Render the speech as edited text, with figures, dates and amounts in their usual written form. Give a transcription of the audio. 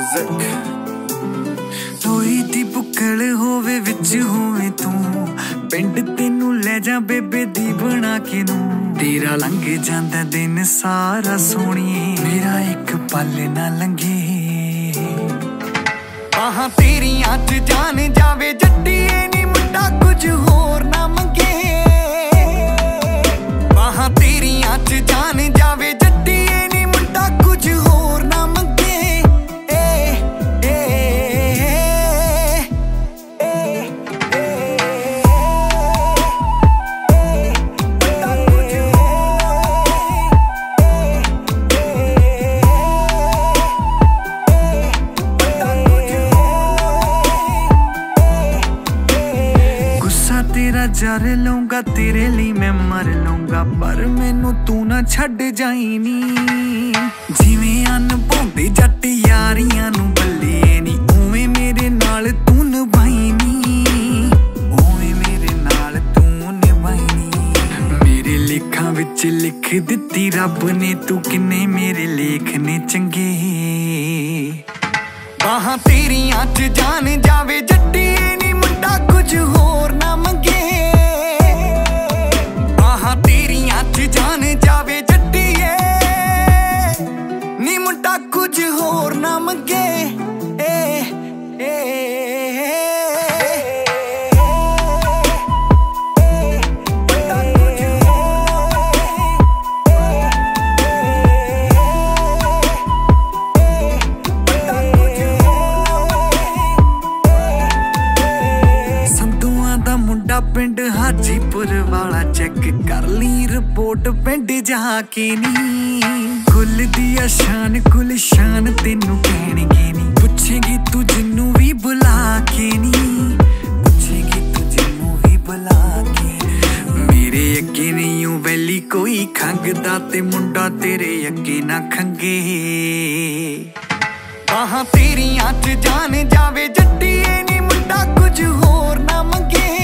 लोई दी बुक्कल होवे विच होवे तू पिंड तेनू ले जा बेबे दी बना के नू तेरा लंघ जांदा दिन सारा सोहणिए मेरा एक पल ना लंघे आहां तेरियां च जान जावे जट्टीए नी मुंडा कुछ होर ना मंगे आहां तेरियां च जान जावे जट्टीए नी मुंडा कुछ होर ना मंगे तेरा जर लूंगा तेरे लिए मैं मर लूंगा पर मैनू तू ना छड़ जाई नी जिवें अनभौंदे जट यारियां नू बल्ले नी उवें मेरे नाल तू निभाई नी उवें मेरे नाल तू निभाई नी मेरे लेखां विच लिख दित्ती रब ने तू किन्ने मेरे लेख ने चंगे बाहां तेरियां च जान जावे जट्टीए नी मुंडा कुछ होर ना मंगे बाहां तेरियां च जान जावे जट्टीए नी मुंडा कुछ होर ना मंगे पिंड हाजीपुर वाला चेक कर ली रिपोर्ट पिंड जाके नी कुल दिया शान कुल शान तेनू कहणगे नी पुछेगी तू जिन्नू भी बुला के नी पुछेगी तू जिन्नू भी बुला के मेरे अगे नहीं वैली कोई खंगदा ते मुंडा तेरे अगे ना खंगे बाहां तेरियां च जान जावे जट्टीए नी मुंडा कुछ होर ना मंगे